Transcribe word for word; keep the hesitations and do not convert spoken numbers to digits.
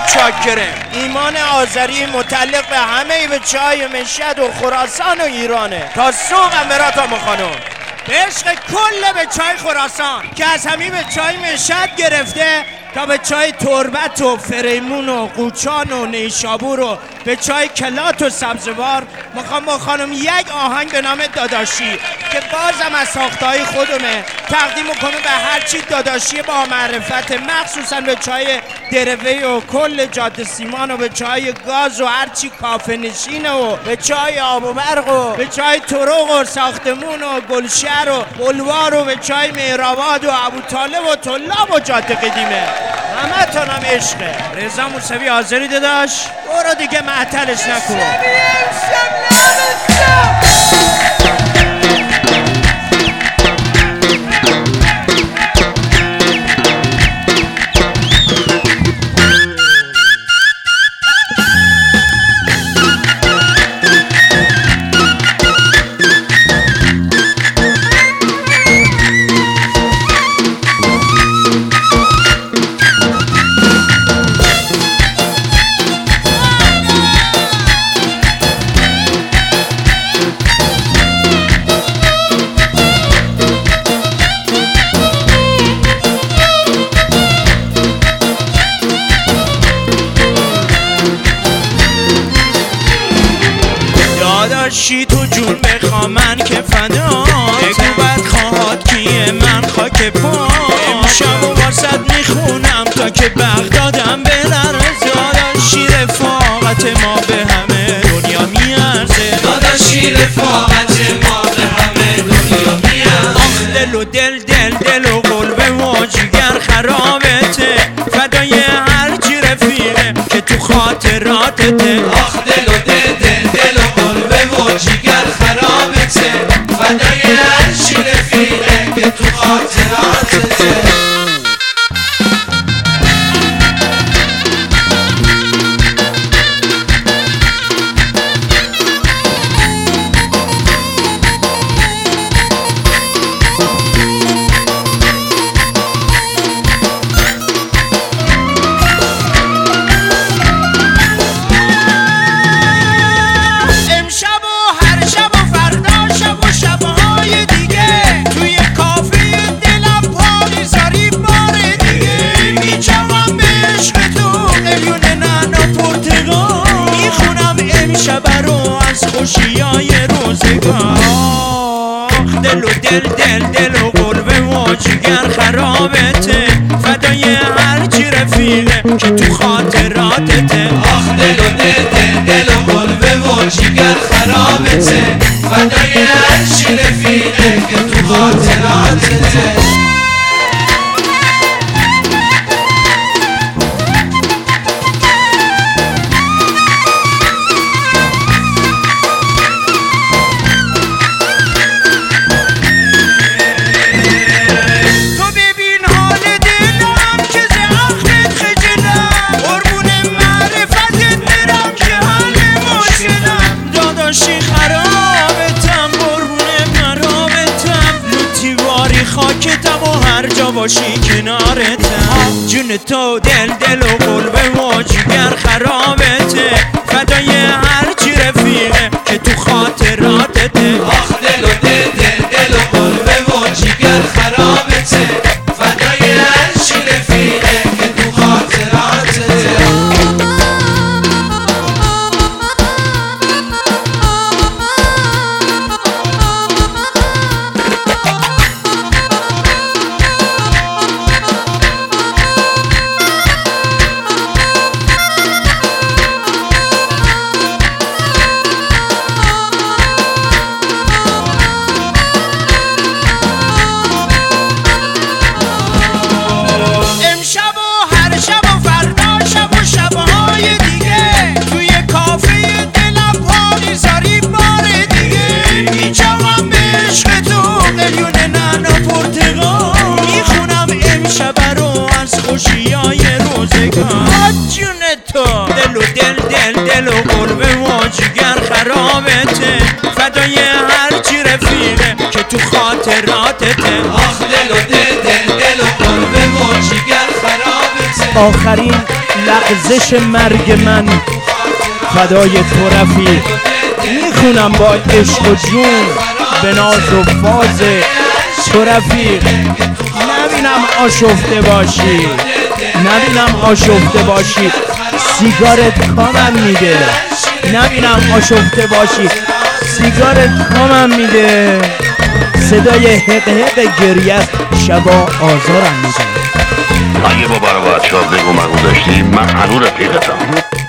چاکره. ایمان آذری متعلق به همه به چای مشهد و خراسان و ایرانه. تا سوق مراتم خانم به عشق کل به چای خراسان که از همین به چای مشهد گرفته تا به چای تربت و فریمون و قوچان و نیشابور و به چای کلات و سبزوار میخوام با خانم یک آهنگ به نام داداشی که بازم از ساختهای خودمه تقدیم کنم به هرچی داداشی با معرفت، مخصوصا به چای دروی و کل جاده سیمان و به چای گاز و هرچی کافه نشینه و به چای آب و برق و به چای طرق و ساختمون و گلشهر و بلوار و به چای مهرآباد و ابوطالب و طلاب و جاده قدیمه. همه تانم عشقه. رضا موسوی حاضری داداش؟ برو دیگه معطلش نکن. داداشی تو جون بخوا من که فدا بگو بد خواهد کیه من خاک پا امشب و واسد میخونم تا که بغدادم بلرزه. داداشی رفاقت ما به همه دنیا میارزه. داداشی رفاقت ما به همه دنیا میارزه. آخ دل و دل دل دل و قلب و جگر خرابته فدای هرچی رفیقه که تو خاطراتته. آخ دل و دل دل دل و قلب و جگر خرابته فدای هرچی رفیقه که تو خاطراتته. خوشیای روزگار. آخ دل و دل دل دل و قلب و جگر خرابته فدای هرچی رفیقه که تو خاطراتته. آخ دل و دل دل دل و قلب و جگر خرابته فدای هرچی رفیقه که تو خاطراتته. خاکتم و هر جا باشی کنارتم. جون تو دل دل و قلب و جگر خرابته فدای هرچی رفیقه که تو خاطراتته. آخ دل و دل دل دل و قلب و جگر خرابته فدای هرچی رفیقه که تو خاطراتته. خوشیای روزگار. جون تو دل و دل دل دل و قلب و جگر خرابته فدای هرچی رفیقه که تو خاطراتته. آخ دل و دل دل دل و قلب و جگر خرابته. آخرین لغزش مرگ من فدای تو رفیق. میخونم با عشق و جون به ناز و فاز تو رفیق. نبینم آشفته باشی، نبینم آشفته باشی، سیگارت کامم میده. نبینم آشفته باشی، سیگارت کامم میده. صدای حق حق گریه شبا آزارم میده. اگه با برای بچه ها بگو مگو داشتی من هنو رفیقتم.